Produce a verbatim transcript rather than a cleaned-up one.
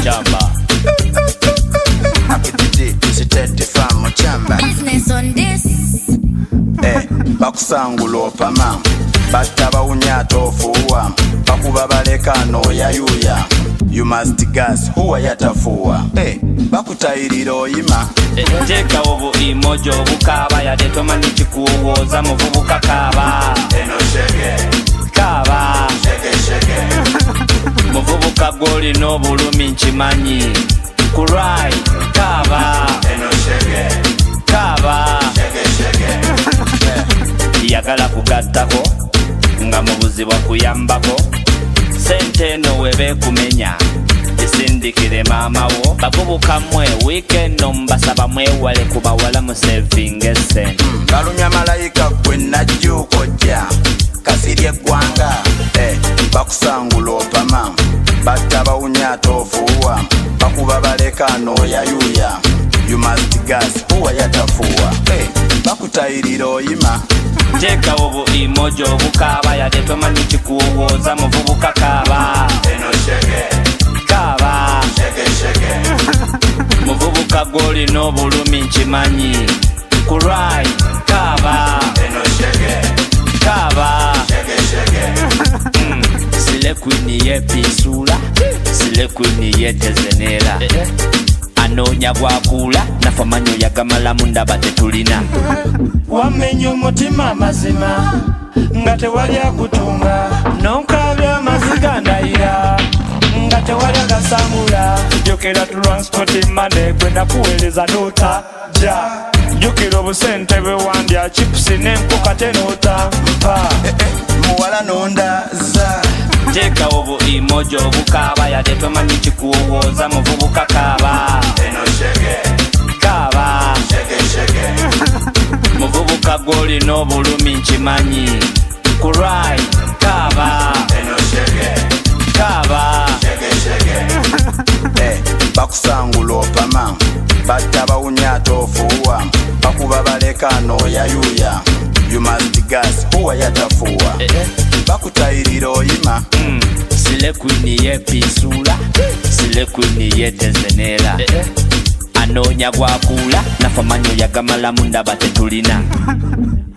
Chamba. Akititi sitete famu chamba. Business on this. Eh, bakusangula opama. Bataba unyata ofuwa. Bakuba baleka no yayuya. You must gas huwa yatafuwa. Eh, bakutayirira oyima. Teka obu imojo bukaba yade tomanyi kikuwoza muvubuka kaba. Eno shege. Kaba. Shege shege. Muvubuka goli no bulumi nchimanyi. Kurai. Kaba. Eno shege. Kaba. Shege shege. Yagala kugattako nga mu buzibu kuyambako sente no webe kumenya isindikire mama wo bavubuka mwe weekend no mbasaba mwewale kubawala mu saving sen balumya malayika gwe najjuko jja kasirye gwanga eh bakusangula opama bataba unyata ofuwa bakuba baleka no yayuya you must gas huwa yatafuwa eh bakutayirira oyima. Teka obu imojo bukaba yade tomanyi kikuwoza muvubuka kaba. Eno shege. Kaba. Shege shege. Muvubuka goli no bulumi nchimanyi. Kurai. Kaba. Eno shege. Kaba. Shege shege. Mm. Sile kwini ye pisula. Sile kwini ye tezenera. Anonya gwakula nafamanyo yagamala munda batetulina. Wamenye umutima mazima nga tewali akutunga nonkabya amaziga ndayira nga tewali agasangula jokera transport money gwe nakuweereza n'otajja jukira obusente bwewandya chips n'enkoka tenota mpa muwala nondaza. Teka obu imojo bukaba yade tomanyi kikuwoza muvubuka kaba. Eno shege. Kaba. Shege shege. Muvubuka goli no bulumi nchimanyi. Kurai. Kaba. Eno shege. Kaba. Shege shege. Eh, bakusangula opama bataba unyata ofuwa bakuba baleka no yayuya you must gas huwa yatafuwa bakutayirira oyima. Mm. Sile kwini ye pisula. Sile kwini ye tezenera. Anonya gwakula nafamanyo yagamala munda batetulina.